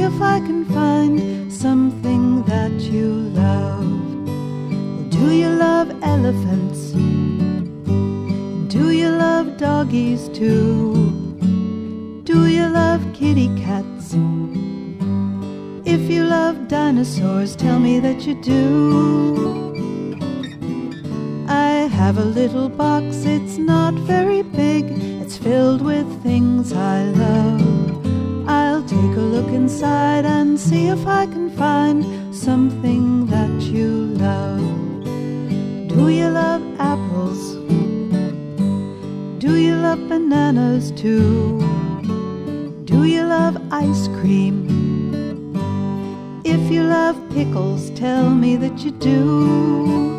if I can find something that you love. Do you love elephants? Do you love doggies too? Do you love kitty cats? If you love dinosaurs, tell me that you do. I have a little box, it's not very big. It's filled with things I love. I'll take a look inside and see if I can find something that you love. Do you love apples? Do you love bananas too? Do you love ice cream? If you love pickles, tell me that you do.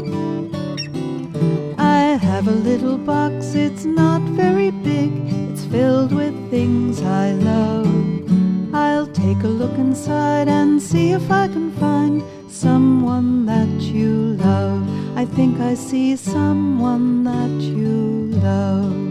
I have a little box, it's not very big. It's filled with things I love. I'll take a look inside and see if I can find someone that you love. I think I see someone that you love.